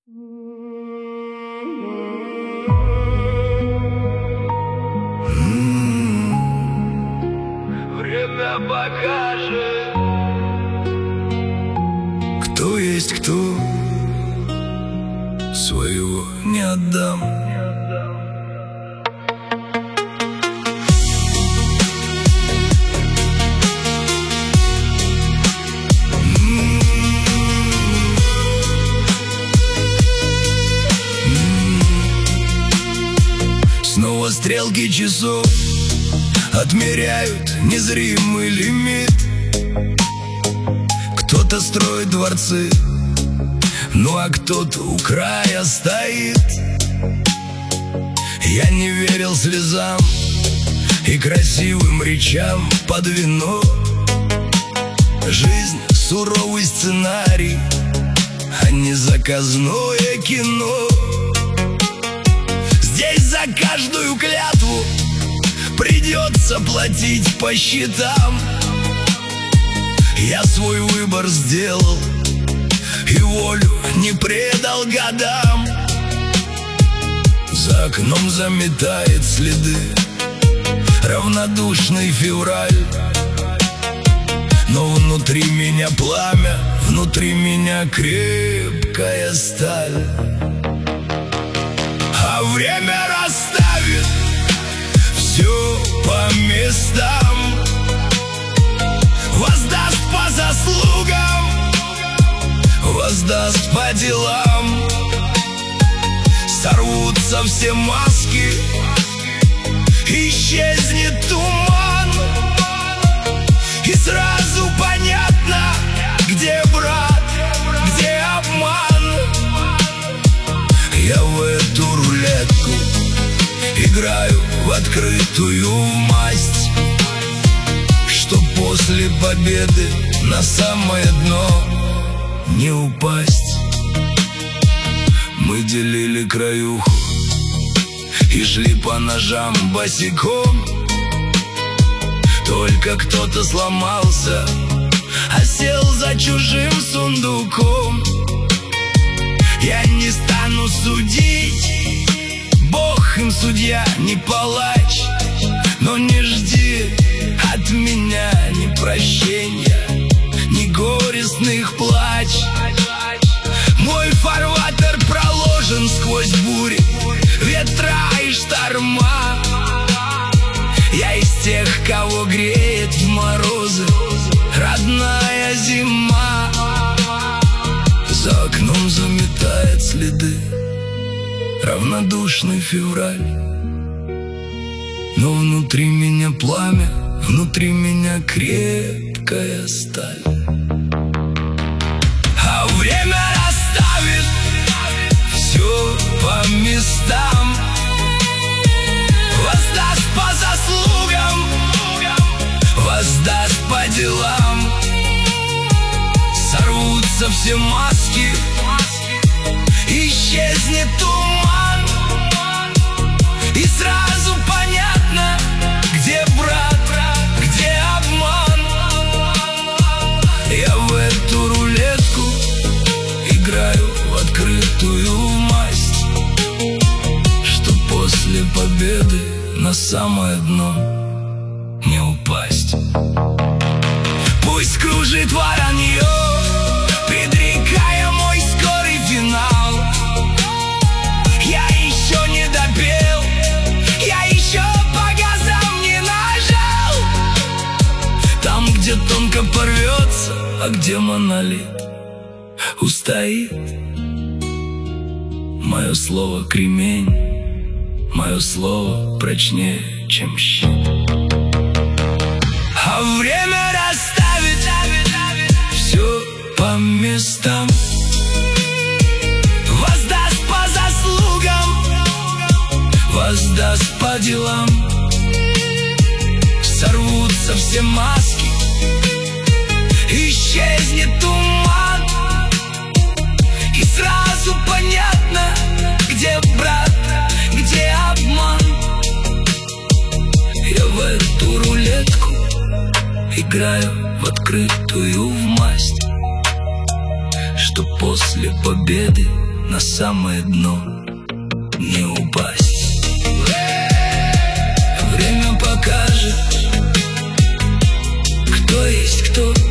Время покажет, кто есть кто, своего не отдам. Снова стрелки часов отмеряют незримый лимит. Кто-то строит дворцы, ну а кто-то у края стоит. Я не верил слезам и красивым речам под вино. Жизнь — суровый сценарий, а не заказное кино. Здесь за каждую клятву придется платить по счетам. Я свой выбор сделал и волю не предал годам. За окном заметает следы равнодушный февраль, но внутри меня пламя, внутри меня крепкая сталь. А время расставит все по местам, воздаст по заслугам, воздаст по делам. Сорвутся все маски, исчезнет туман, и сразу понятно, где брат, где обман. Я в эту рулетку играю в открытую масть, чтоб после победы на самое дно не упасть. Мы делили краюху и шли по ножам босиком. Только кто-то сломался, а сел за чужим сундуком. Я не стану судить, Бог им судья, не палач. Но не жди от меня ни прощения, ни горестных плач. Мой фарватер проложен сквозь бури, ветра и шторма. Я из тех, кого греет в морозы родная зима. За окном заметает следы равнодушный февраль, но внутри меня пламя, внутри меня крепкая сталь. А время расставит все по местам, воздаст по заслугам, воздаст по делам. Сорвутся все маски, исчезнет туман, и сразу понятно, где брат, где обман. Я в эту рулетку играю в открытую масть, чтоб после победы на самое дно не упасть. Пусть кружит воронье, предрекая мой скорый финал. Я еще не допел, я еще по газам не нажал. Там, где тонко порвется, а где монолит устоит. Мое слово кремень, мое слово прочнее, чем щит. А время расставит все по местам, воздаст по заслугам, воздаст по делам. Сорвутся все маски, исчезнет туман, и сразу понятно, где брат, где обман. Я в эту рулетку играю в открытую масть, что после победы на самое дно не упасть. Время покажет, кто есть кто.